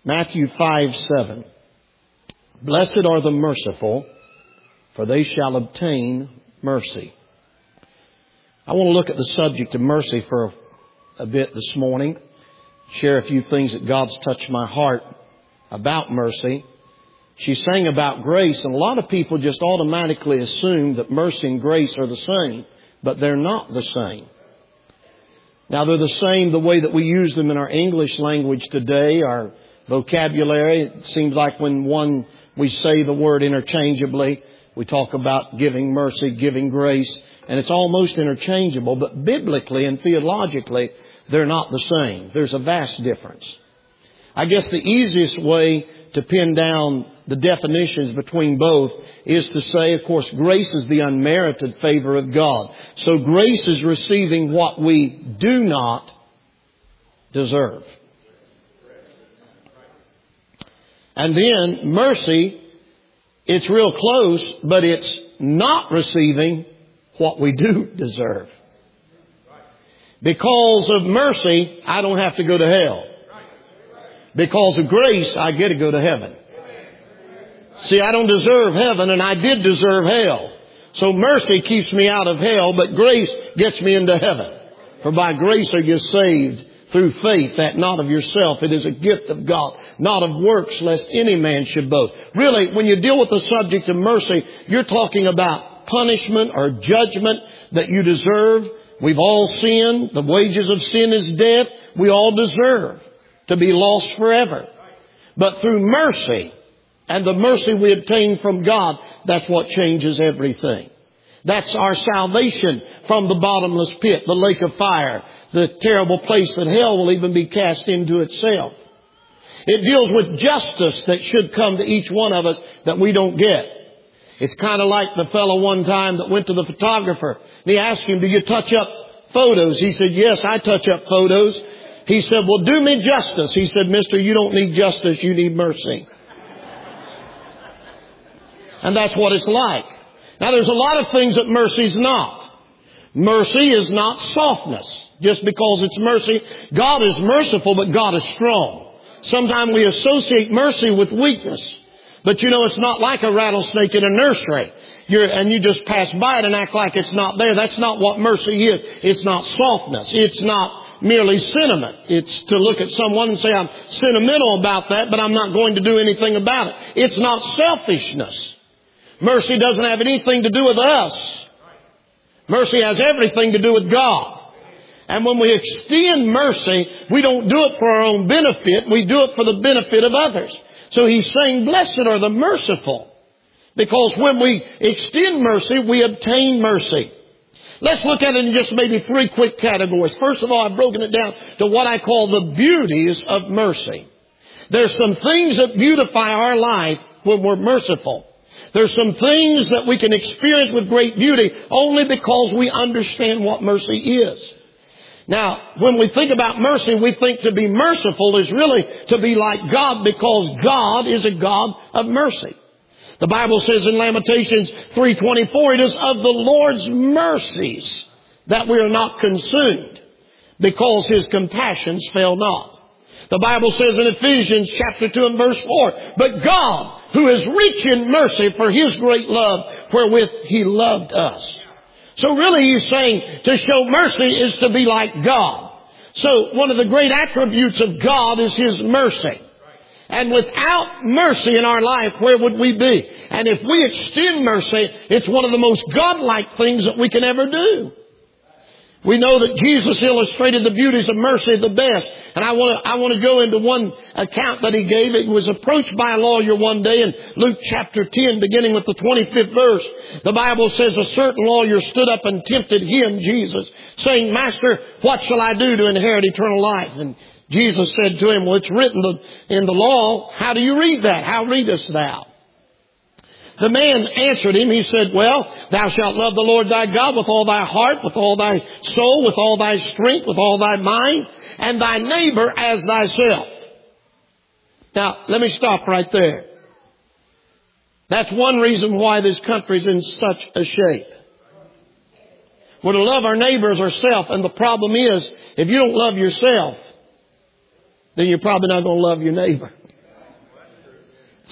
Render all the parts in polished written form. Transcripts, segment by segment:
Matthew 5:7. Blessed are the merciful, for they shall obtain mercy. I want to look at the subject of mercy for a bit this morning. Share a few things that God's touched my heart about mercy. She sang about grace, and a lot of people just automatically assume that mercy and grace are the same, but they're not the same. Now, they're the same the way that we use them in our English language today, our vocabulary. It seems like when we say the word interchangeably, we talk about giving mercy, giving grace, and it's almost interchangeable. But biblically and theologically, they're not the same. There's a vast difference. I guess the easiest way to pin down the definitions between both is to say, of course, grace is the unmerited favor of God. So grace is receiving what we do not deserve. And then mercy, it's real close, but it's not receiving what we do deserve. Because of mercy, I don't have to go to hell. Because of grace, I get to go to heaven. See, I don't deserve heaven, and I did deserve hell. So mercy keeps me out of hell, but grace gets me into heaven. For by grace are you saved through faith, that not of yourself. It is a gift of God, not of works, lest any man should boast. Really, when you deal with the subject of mercy, you're talking about punishment or judgment that you deserve. We've all sinned. The wages of sin is death. We all deserve to be lost forever. But through mercy, and the mercy we obtain from God, that's what changes everything. That's our salvation from the bottomless pit, the lake of fire, the terrible place that hell will even be cast into itself. It deals with justice that should come to each one of us that we don't get. It's kind of like the fellow one time that went to the photographer. And he asked him, do you touch up photos? He said, yes, I touch up photos. He said, well, do me justice. He said, mister, you don't need justice, you need mercy. And that's what it's like. Now, there's a lot of things that mercy's not. Mercy is not softness. Just because it's mercy, God is merciful, but God is strong. Sometimes we associate mercy with weakness. But you know, it's not like a rattlesnake in a nursery. And you just pass by it and act like it's not there. That's not what mercy is. It's not softness. It's not merely sentiment. It's to look at someone and say, I'm sentimental about that, but I'm not going to do anything about it. It's not selfishness. Mercy doesn't have anything to do with us. Mercy has everything to do with God. And when we extend mercy, we don't do it for our own benefit. We do it for the benefit of others. So he's saying, blessed are the merciful. Because when we extend mercy, we obtain mercy. Let's look at it in just maybe three quick categories. First of all, I've broken it down to what I call the beauties of mercy. There's some things that beautify our life when we're merciful. There's some things that we can experience with great beauty only because we understand what mercy is. Now, when we think about mercy, we think to be merciful is really to be like God, because God is a God of mercy. The Bible says in Lamentations 3:24, it is of the Lord's mercies that we are not consumed, because His compassions fail not. The Bible says in Ephesians chapter 2 and verse 4, but God, who is rich in mercy for His great love, wherewith He loved us. So really he's saying to show mercy is to be like God. So one of the great attributes of God is His mercy. And without mercy in our life, where would we be? And if we extend mercy, it's one of the most godlike things that we can ever do. We know that Jesus illustrated the beauties of mercy the best. And I want to go into one account that He gave. He was approached by a lawyer one day in Luke chapter 10, beginning with the 25th verse. The Bible says a certain lawyer stood up and tempted Him, Jesus, saying, Master, what shall I do to inherit eternal life? And Jesus said to him, well, it's written in the law. How do you read that? How readest thou? The man answered him. He said, well, thou shalt love the Lord thy God with all thy heart, with all thy soul, with all thy strength, with all thy mind, and thy neighbor as thyself. Now, let me stop right there. That's one reason why this country's in such a shape. We're to love our neighbor as ourselves, and the problem is, if you don't love yourself, then you're probably not going to love your neighbor.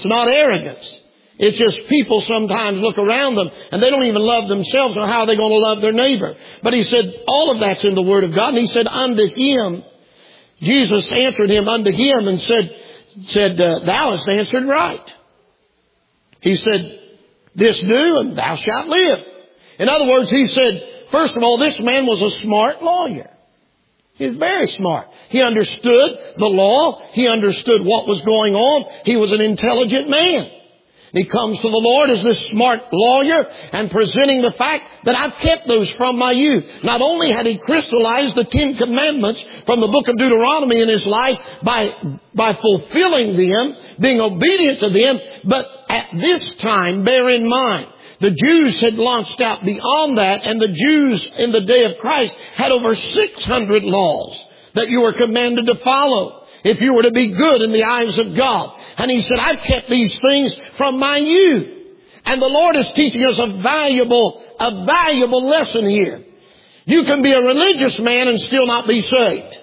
It's not arrogance. It's just people sometimes look around them and they don't even love themselves, or how are they going to love their neighbor? But he said, all of that's in the Word of God. And he said, unto him, Jesus answered him unto him and said, thou hast answered right. He said, this do and thou shalt live. In other words, he said, first of all, this man was a smart lawyer. He was very smart. He understood the law. He understood what was going on. He was an intelligent man. He comes to the Lord as this smart lawyer and presenting the fact that I've kept those from my youth. Not only had he crystallized the 10 Commandments from the book of Deuteronomy in his life by fulfilling them, being obedient to them, but at this time, bear in mind, the Jews had launched out beyond that, and the Jews in the day of Christ had over 600 laws that you were commanded to follow if you were to be good in the eyes of God. And he said, I've kept these things from my youth. And the Lord is teaching us a valuable lesson here. You can be a religious man and still not be saved.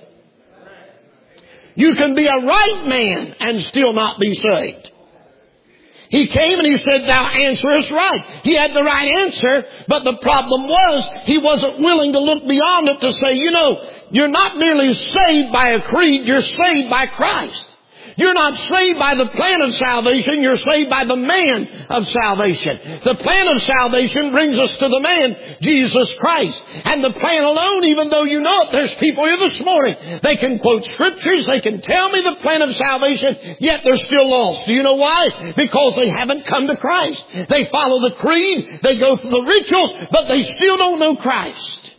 You can be a right man and still not be saved. He came and he said, thou answerest right. He had the right answer, but the problem was he wasn't willing to look beyond it to say, you're not merely saved by a creed, you're saved by Christ. You're not saved by the plan of salvation. You're saved by the man of salvation. The plan of salvation brings us to the man, Jesus Christ. And the plan alone, even though you know it, there's people here this morning. They can quote scriptures. They can tell me the plan of salvation, yet they're still lost. Do you know why? Because they haven't come to Christ. They follow the creed. They go through the rituals, but they still don't know Christ.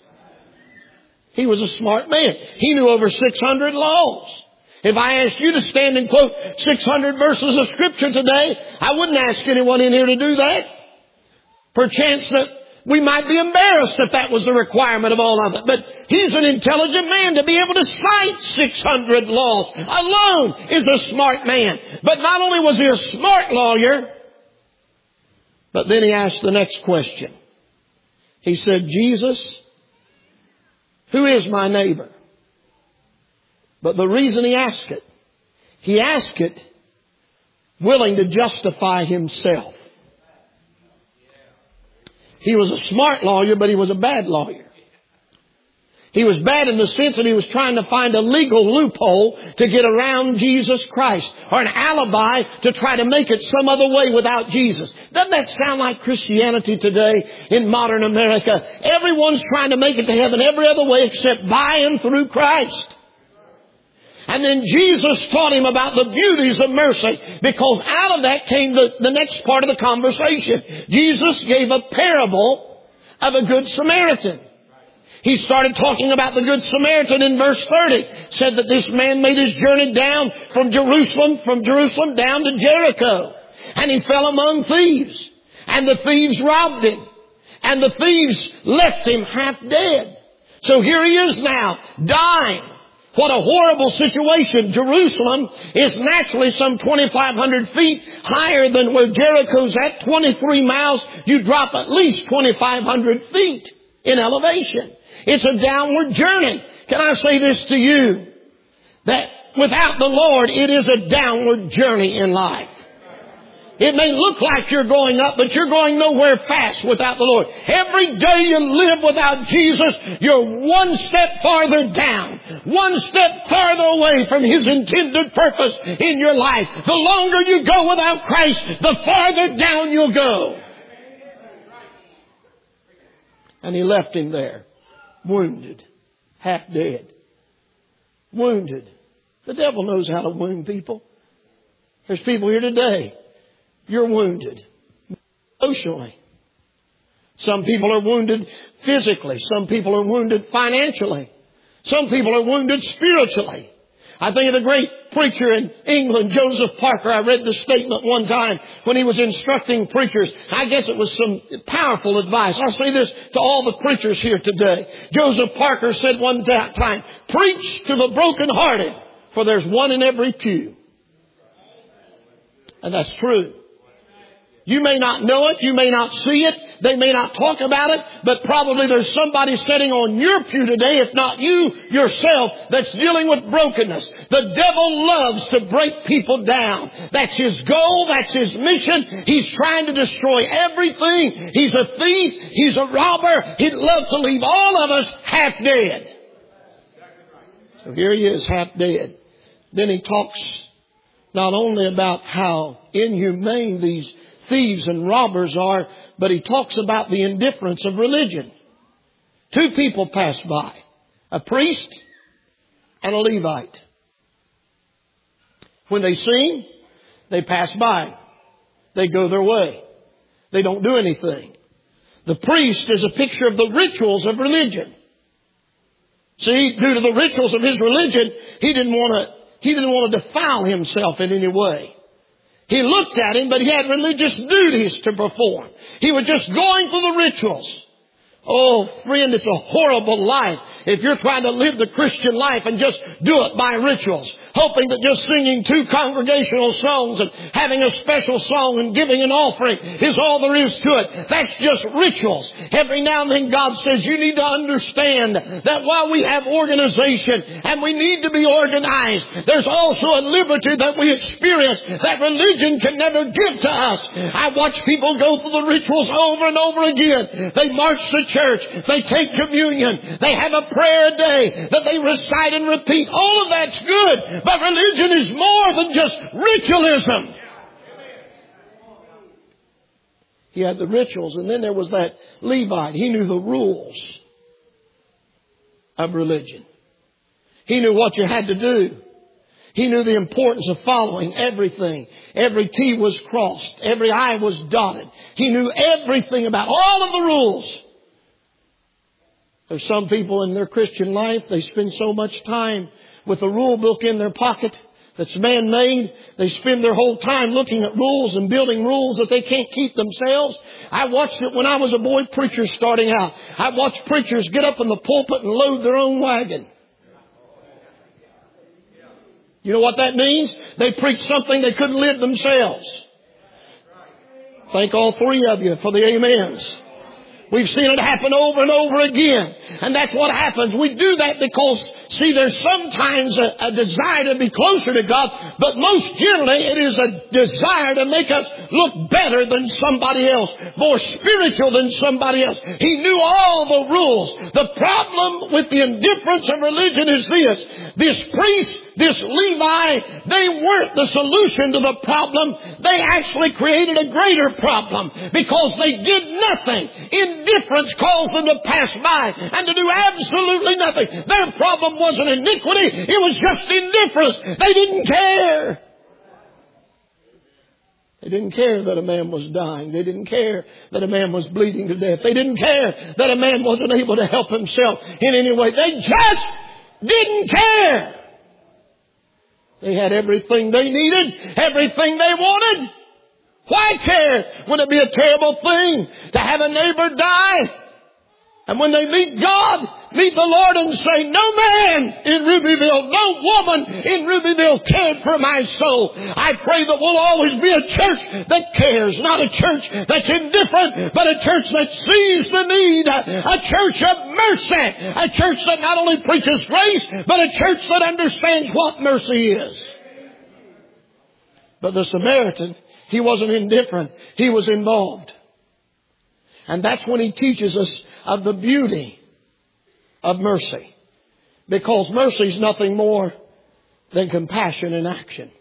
He was a smart man. He knew over 600 laws. If I asked you to stand and quote 600 verses of Scripture today, I wouldn't ask anyone in here to do that. Perchance that we might be embarrassed if that was the requirement of all of it. But he's an intelligent man. To be able to cite 600 laws alone is a smart man. But not only was he a smart lawyer, but then he asked the next question. He said, Jesus, who is my neighbor? But the reason he asked it willing to justify himself. He was a smart lawyer, but he was a bad lawyer. He was bad in the sense that he was trying to find a legal loophole to get around Jesus Christ, or an alibi to try to make it some other way without Jesus. Doesn't that sound like Christianity today in modern America? Everyone's trying to make it to heaven every other way except by and through Christ. And then Jesus taught him about the beauties of mercy, because out of that came the next part of the conversation. Jesus gave a parable of a good Samaritan. He started talking about the good Samaritan in verse 30. Said that this man made his journey down from Jerusalem down to Jericho. And he fell among thieves. And the thieves robbed him. And the thieves left him half dead. So here he is now, dying. What a horrible situation. Jerusalem is naturally some 2,500 feet higher than where Jericho's at. 23 miles, you drop at least 2,500 feet in elevation. It's a downward journey. Can I say this to you? That without the Lord, it is a downward journey in life. It may look like you're going up, but you're going nowhere fast without the Lord. Every day you live without Jesus, you're one step farther down, one step farther away from His intended purpose in your life. The longer you go without Christ, the farther down you'll go. And He left him there, wounded, half dead. Wounded. The devil knows how to wound people. There's people here today. You're wounded emotionally. Some people are wounded physically. Some people are wounded financially. Some people are wounded spiritually. I think of the great preacher in England, Joseph Parker. I read the statement one time when he was instructing preachers. I guess it was some powerful advice. I'll say this to all the preachers here today. Joseph Parker said one time, preach to the brokenhearted, for there's one in every pew. And that's true. You may not know it. You may not see it. They may not talk about it, but probably there's somebody sitting on your pew today, if not you yourself, that's dealing with brokenness. The devil loves to break people down. That's his goal. That's his mission. He's trying to destroy everything. He's a thief. He's a robber. He'd love to leave all of us half dead. So here he is, half dead. Then he talks not only about how inhumane these thieves and robbers are, but he talks about the indifference of religion. Two people pass by, a priest and a Levite. When they sing, they pass by. They go their way. They don't do anything. The priest is a picture of the rituals of religion. See, due to the rituals of his religion, he didn't want to defile himself in any way. He looked at him, but he had religious duties to perform. He was just going through the rituals. Oh, friend, it's a horrible life if you're trying to live the Christian life and just do it by rituals, hoping that just singing 2 congregational songs and having a special song and giving an offering is all there is to it. That's just rituals. Every now and then God says you need to understand that while we have organization and we need to be organized, there's also a liberty that we experience that religion can never give to us. I watch people go through the rituals over and over again. They march to church. They take communion. They have a prayer a day that they recite and repeat. All of that's good. But religion is more than just ritualism. He had the rituals, and then there was that Levite. He knew the rules of religion. He knew what you had to do. He knew the importance of following everything. Every T was crossed. Every I was dotted. He knew everything about all of the rules. There's some people in their Christian life, they spend so much time with a rule book in their pocket that's man-made. They spend their whole time looking at rules and building rules that they can't keep themselves. I watched it when I was a boy preacher starting out. I watched preachers get up in the pulpit and load their own wagon. You know what that means? They preached something they couldn't live themselves. Thank all 3 of you for the amens. We've seen it happen over and over again. And that's what happens. We do that because, see, there's sometimes a desire to be closer to God, but most generally it is a desire to make us look better than somebody else, more spiritual than somebody else. He knew all the rules. The problem with the indifference of religion is this. This priest, this Levi, they weren't the solution to the problem. They actually created a greater problem because they did nothing. Indifference caused them to pass by and to do absolutely nothing. Their problem wasn't iniquity. It was just indifference. They didn't care. They didn't care that a man was dying. They didn't care that a man was bleeding to death. They didn't care that a man wasn't able to help himself in any way. They just didn't care. They had everything they needed, everything they wanted. Why care? Would it be a terrible thing to have a neighbor die? And when they meet God, meet the Lord and say, no man in Rubyville, no woman in Rubyville cared for my soul. I pray that we'll always be a church that cares. Not a church that's indifferent, but a church that sees the need. A church of mercy. A church that not only preaches grace, but a church that understands what mercy is. But the Samaritan, he wasn't indifferent. He was involved. And that's when he teaches us of the beauty of mercy. Because mercy is nothing more than compassion in action.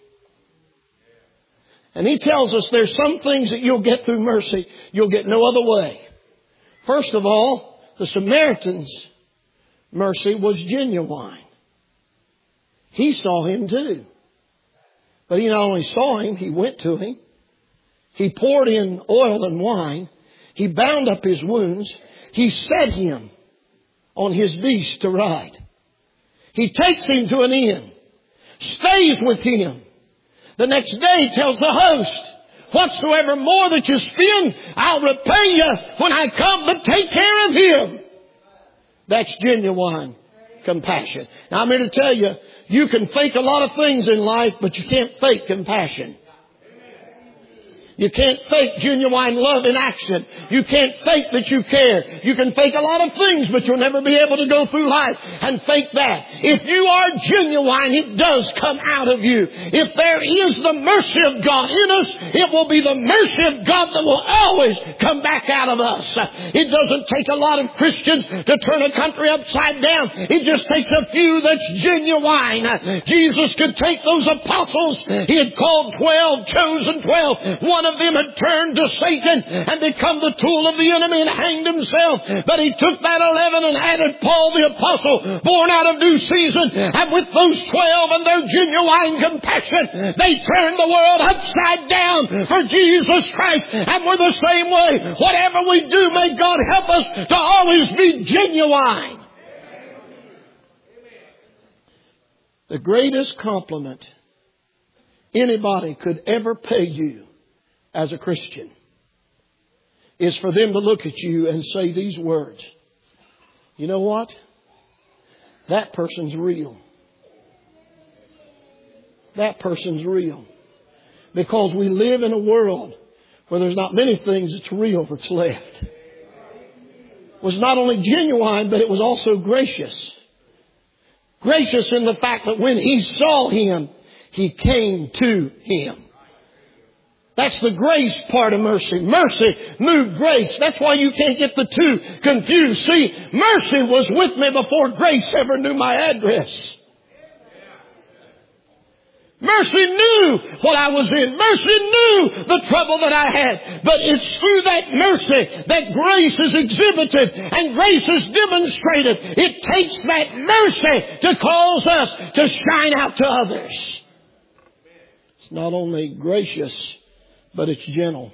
And he tells us there's some things that you'll get through mercy you'll get no other way. First of all, the Samaritan's mercy was genuine. He saw him too. But he not only saw him, he went to him. He poured in oil and wine. He bound up his wounds. He set him on his beast to ride. He takes him to an inn, stays with him. The next day tells the host, whatsoever more that you spend, I'll repay you when I come, but take care of him. That's genuine compassion. Now I'm here to tell you, you can fake a lot of things in life, but you can't fake compassion. You can't fake genuine love in action. You can't fake that you care. You can fake a lot of things, but you'll never be able to go through life and fake that. If you are genuine, it does come out of you. If there is the mercy of God in us, it will be the mercy of God that will always come back out of us. It doesn't take a lot of Christians to turn a country upside down. It just takes a few that's genuine. Jesus could take those apostles. He had called 12, chosen 12. One of them had turned to Satan and become the tool of the enemy and hanged himself. But he took that 11 and added Paul the apostle, born out of due season. And with those 12 and their genuine compassion, they turned the world upside down for Jesus Christ. And we're the same way. Whatever we do, may God help us to always be genuine. The greatest compliment anybody could ever pay you as a Christian is for them to look at you and say these words. You know what? That person's real. That person's real. Because we live in a world where there's not many things that's real that's left. It was not only genuine, but it was also gracious. Gracious in the fact that when he saw him, he came to him. That's the grace part of mercy. Mercy moved grace. That's why you can't get the two confused. See, mercy was with me before grace ever knew my address. Mercy knew what I was in. Mercy knew the trouble that I had. But it's through that mercy that grace is exhibited and grace is demonstrated. It takes that mercy to cause us to shine out to others. It's not only gracious, but it's gentle.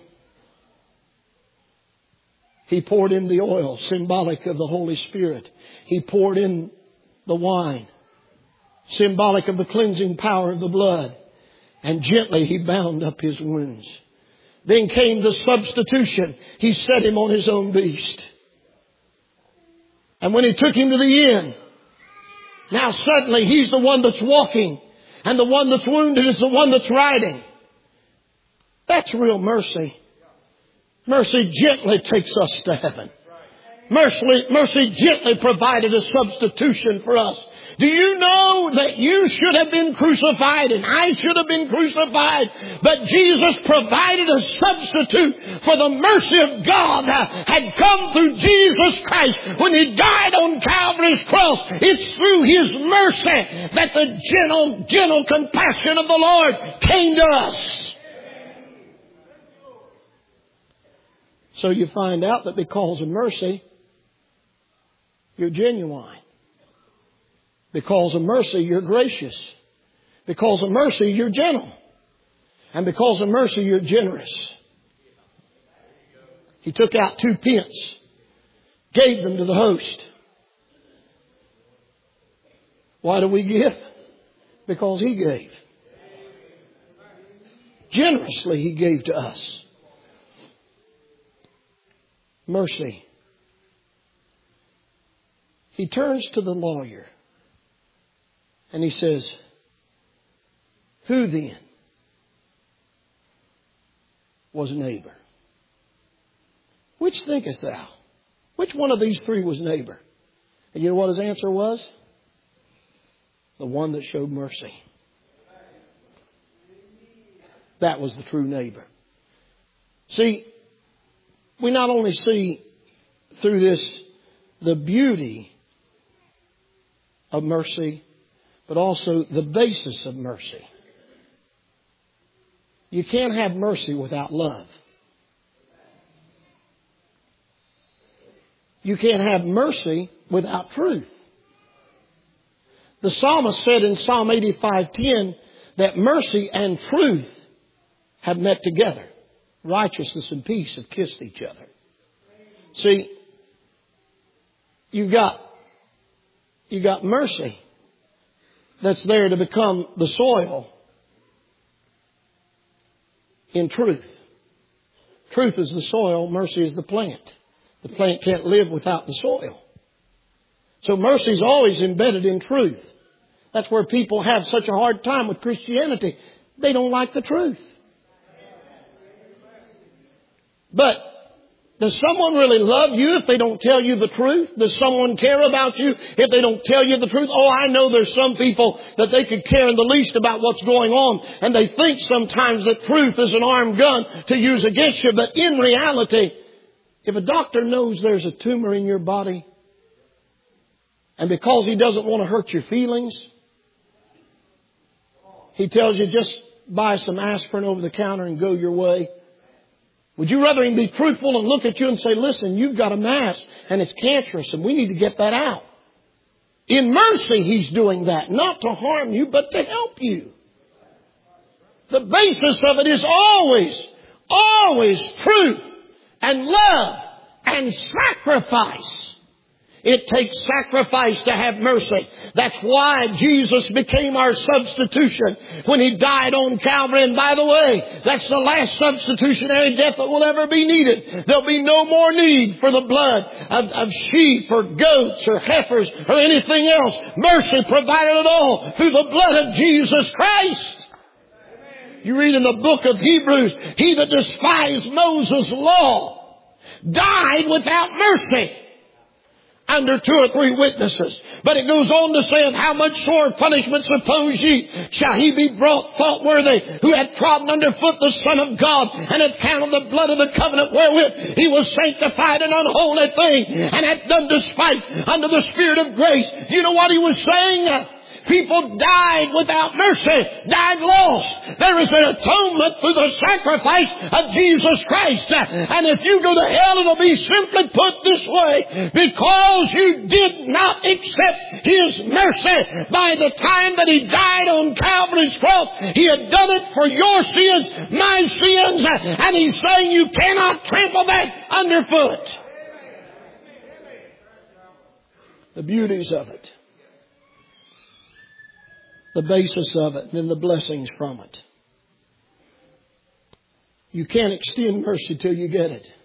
He poured in the oil, symbolic of the Holy Spirit. He poured in the wine, symbolic of the cleansing power of the blood. And gently he bound up his wounds. Then came the substitution. He set him on his own beast. And when he took him to the inn, now suddenly he's the one that's walking. And the one that's wounded is the one that's riding. That's real mercy. Mercy gently takes us to heaven. Mercy gently provided a substitution for us. Do you know that you should have been crucified and I should have been crucified? But Jesus provided a substitute for the mercy of God had come through Jesus Christ when He died on Calvary's cross. It's through His mercy that the gentle compassion of the Lord came to us. So you find out that because of mercy, you're genuine. Because of mercy, you're gracious. Because of mercy, you're gentle. And because of mercy, you're generous. He took out 2 pence, gave them to the host. Why do we give? Because He gave. Generously He gave to us. Mercy. He turns to the lawyer. And he says, who then was neighbor? Which thinkest thou? Which one of these 3 was neighbor? And you know what his answer was? The one that showed mercy. That was the true neighbor. See, we not only see through this the beauty of mercy, but also the basis of mercy. You can't have mercy without love. You can't have mercy without truth. The psalmist said in Psalm 85:10 that mercy and truth have met together. Righteousness and peace have kissed each other. See, you got mercy that's there to become the soil in truth. Truth is the soil, mercy is the plant. The plant can't live without the soil. So mercy is always embedded in truth. That's where people have such a hard time with Christianity. They don't like the truth. But does someone really love you if they don't tell you the truth? Does someone care about you if they don't tell you the truth? Oh, I know there's some people that they could care in the least about what's going on, and they think sometimes that truth is an armed gun to use against you. But in reality, if a doctor knows there's a tumor in your body, and because he doesn't want to hurt your feelings, he tells you just buy some aspirin over the counter and go your way. Would you rather him be truthful and look at you and say, listen, you've got a mass and it's cancerous and we need to get that out? In mercy, he's doing that, not to harm you, but to help you. The basis of it is always truth and love and sacrifice. It takes sacrifice to have mercy. That's why Jesus became our substitution when He died on Calvary. And by the way, that's the last substitutionary death that will ever be needed. There'll be no more need for the blood of sheep or goats or heifers or anything else. Mercy provided it all through the blood of Jesus Christ. You read in the book of Hebrews, he that despised Moses' law died without mercy under 2 or 3 witnesses. But it goes on to say, of how much sore punishment suppose ye shall he be brought fault-worthy, who hath trodden under foot the Son of God, and hath counted the blood of the covenant wherewith he was sanctified an unholy thing, and hath done despite unto the Spirit of grace. You know what he was saying? People died without mercy, died lost. There is an atonement through the sacrifice of Jesus Christ. And if you go to hell, it'll be simply put this way: because you did not accept His mercy by the time that He died on Calvary's cross. He had done it for your sins, my sins, and He's saying you cannot trample that underfoot. The beauties of it. The basis of it, and then the blessings from it. You can't extend mercy till you get it.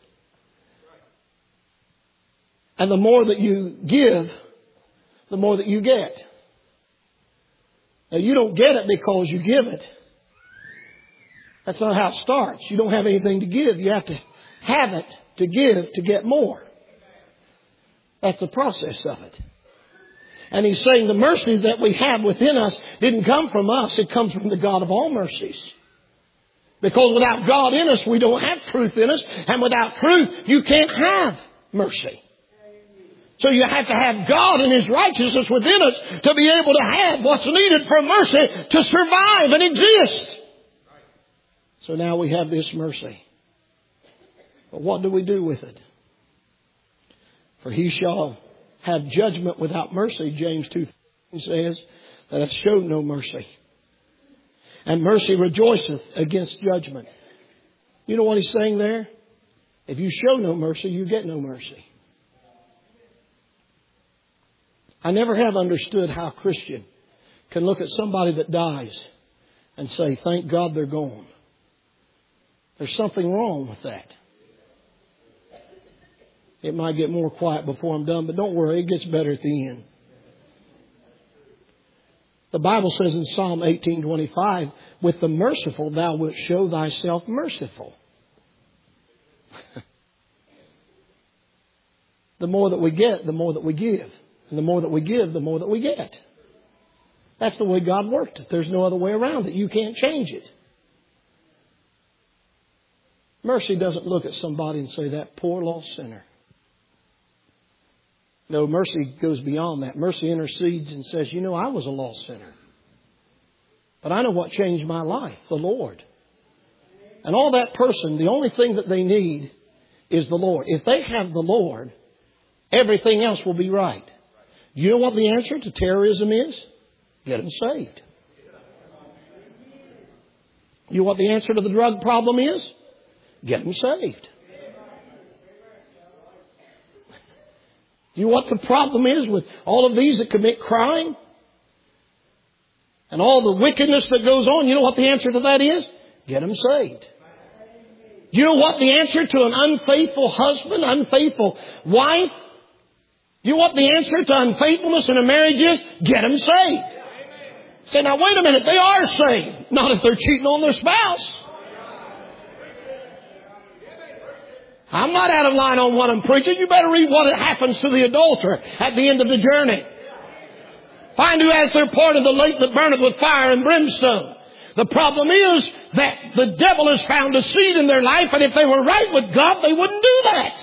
And the more that you give, the more that you get. Now, you don't get it because you give it. That's not how it starts. You don't have anything to give. You have to have it to give to get more. That's the process of it. And he's saying the mercy that we have within us didn't come from us. It comes from the God of all mercies. Because without God in us, we don't have truth in us. And without truth, you can't have mercy. So you have to have God and His righteousness within us to be able to have what's needed for mercy to survive and exist. So now we have this mercy. But what do we do with it? For He shall have judgment without mercy, James 2 says, that hath showed no mercy. And mercy rejoiceth against judgment. You know what he's saying there? If you show no mercy, you get no mercy. I never have understood how a Christian can look at somebody that dies and say, thank God they're gone. There's something wrong with that. It might get more quiet before I'm done, but don't worry, it gets better at the end. The Bible says in Psalm 18:25, with the merciful thou wilt show thyself merciful. The more that we get, the more that we give. And the more that we give, the more that we get. That's the way God worked it. There's no other way around it. You can't change it. Mercy doesn't look at somebody and say, that poor lost sinner. No, mercy goes beyond that. Mercy intercedes and says, you know, I was a lost sinner. But I know what changed my life, the Lord. And all that person, the only thing that they need is the Lord. If they have the Lord, everything else will be right. You know what the answer to terrorism is? Get them saved. You know what the answer to the drug problem is? Get them saved. You know what the problem is with all of these that commit crime? And all the wickedness that goes on? You know what the answer to that is? Get them saved. You know what the answer to an unfaithful husband, unfaithful wife? You know what the answer to unfaithfulness in a marriage is? Get them saved. Say, now wait a minute, they are saved. Not if they're cheating on their spouse. I'm not out of line on what I'm preaching. You better read what happens to the adulterer at the end of the journey. Find who has their part in the lake that burneth with fire and brimstone. The problem is that the devil has found a seed in their life, and if they were right with God, they wouldn't do that.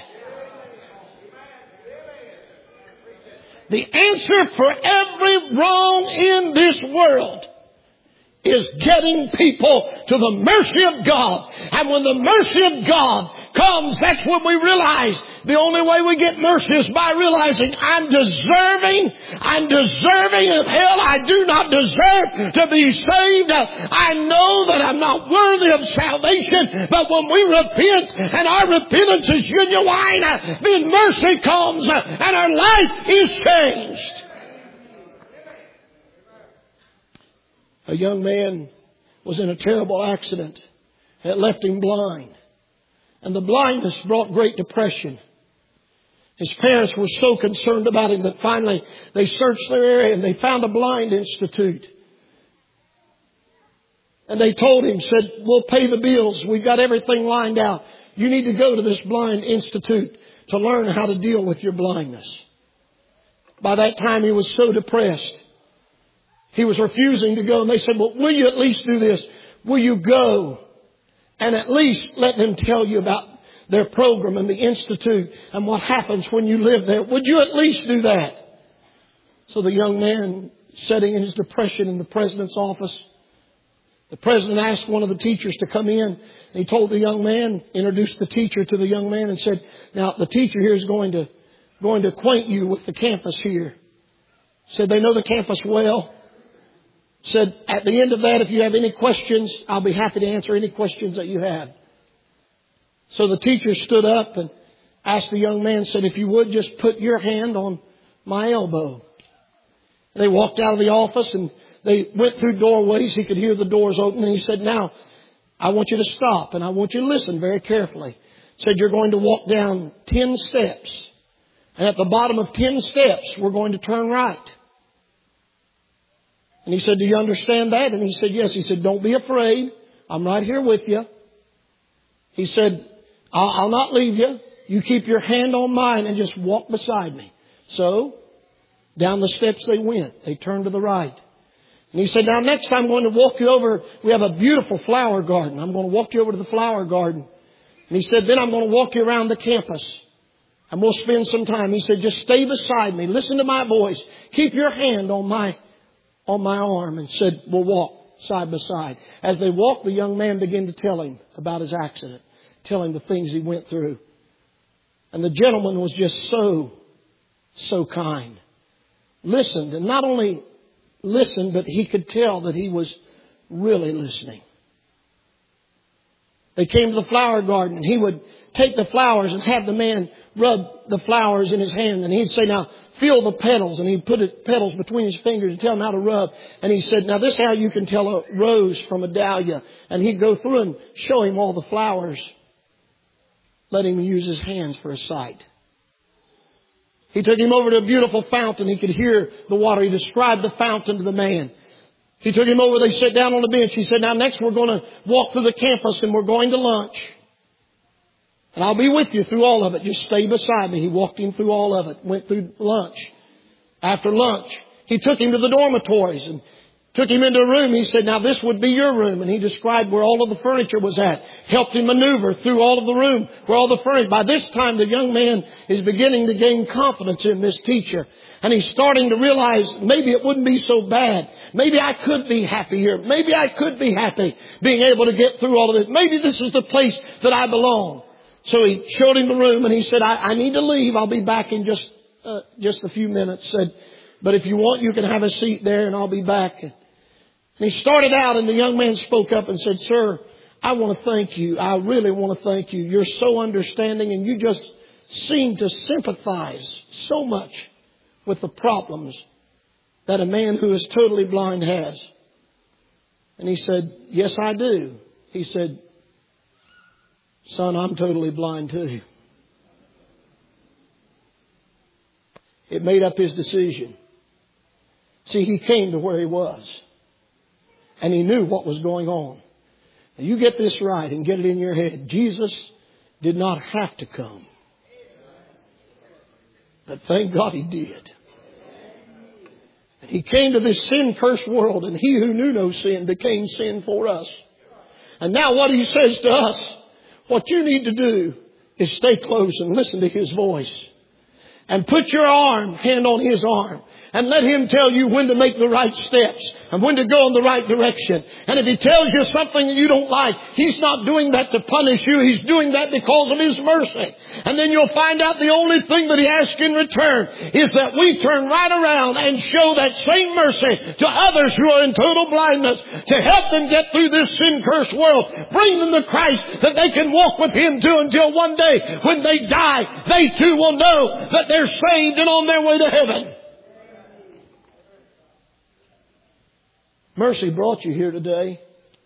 The answer for every wrong in this world is getting people to the mercy of God. And when the mercy of God comes, that's when we realize the only way we get mercy is by realizing I'm deserving of hell. I do not deserve to be saved. I know that I'm not worthy of salvation. But when we repent and our repentance is genuine, then mercy comes and our life is changed. A young man was in a terrible accident that left him blind. And the blindness brought great depression. His parents were so concerned about him that finally they searched their area and they found a blind institute. And they told him, said, we'll pay the bills. We've got everything lined out. You need to go to this blind institute to learn how to deal with your blindness. By that time he was so depressed. He was refusing to go. And they said, well, will you at least do this? Will you go and at least let them tell you about their program and the institute and what happens when you live there? Would you at least do that? So the young man, sitting in his depression in the president's office, the president asked one of the teachers to come in. And he told the young man, introduced the teacher to the young man and said, now the teacher here is going to acquaint you with the campus here. Said they know the campus well. Said, at the end of that, if you have any questions, I'll be happy to answer any questions that you have. So the teacher stood up and asked the young man, said, if you would just put your hand on my elbow. And they walked out of the office and they went through doorways. He could hear the doors open. And he said, now, I want you to stop and I want you to listen very carefully. Said, you're going to walk down 10 steps. And at the bottom of 10 steps, we're going to turn right. And he said, do you understand that? And he said, yes. He said, don't be afraid. I'm right here with you. He said, I'll not leave you. You keep your hand on mine and just walk beside me. So, down the steps they went. They turned to the right. And he said, now next time I'm going to walk you over. We have a beautiful flower garden. I'm going to walk you over to the flower garden. And he said, then I'm going to walk you around the campus. And we'll spend some time. He said, just stay beside me. Listen to my voice. Keep your hand on my arm. And said, we'll walk side by side. As they walked, the young man began to tell him about his accident. Tell him the things he went through. And the gentleman was just so kind. Listened. And not only listened, but he could tell that he was really listening. They came to the flower garden and he would take the flowers and have the man rub the flowers in his hand. And he'd say, now feel the petals. And he'd put the petals between his fingers and tell him how to rub. And he said, now this is how you can tell a rose from a dahlia. And he'd go through and show him all the flowers. Let him use his hands for a sight. He took him over to a beautiful fountain. He could hear the water. He described the fountain to the man. He took him over. They sat down on the bench. He said, now next we're going to walk through the campus and we're going to lunch. And I'll be with you through all of it. Just stay beside me. He walked him through all of it. Went through lunch. After lunch, he took him to the dormitories and took him into a room. He said, now this would be your room. And he described where all of the furniture was at. Helped him maneuver through all of the room where all the furniture. By this time, the young man is beginning to gain confidence in this teacher. And he's starting to realize maybe it wouldn't be so bad. Maybe I could be happy here. Maybe I could be happy being able to get through all of this. Maybe this is the place that I belong. So he showed him the room and he said, I need to leave. I'll be back in just a few minutes. Said, but if you want, you can have a seat there and I'll be back. And he started out and the young man spoke up and said, sir, I want to thank you. I really want to thank you. You're so understanding and you just seem to sympathize so much with the problems that a man who is totally blind has. And he said, yes, I do. He said, son, I'm totally blind too. It made up his decision. See, he came to where he was. And he knew what was going on. Now you get this right and get it in your head. Jesus did not have to come. But thank God He did. And He came to this sin-cursed world, and He who knew no sin became sin for us. And now what He says to us, what you need to do is stay close and listen to His voice. And put your hand on His arm. And let Him tell you when to make the right steps and when to go in the right direction. And if He tells you something that you don't like, He's not doing that to punish you. He's doing that because of His mercy. And then you'll find out the only thing that He asks in return is that we turn right around and show that same mercy to others who are in total blindness, to help them get through this sin-cursed world. Bring them to Christ that they can walk with Him too, until one day when they die, they too will know that they're saved and on their way to heaven. Mercy brought you here today.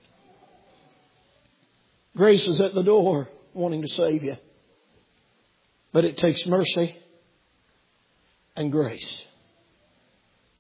Grace is at the door wanting to save you. But it takes mercy and grace.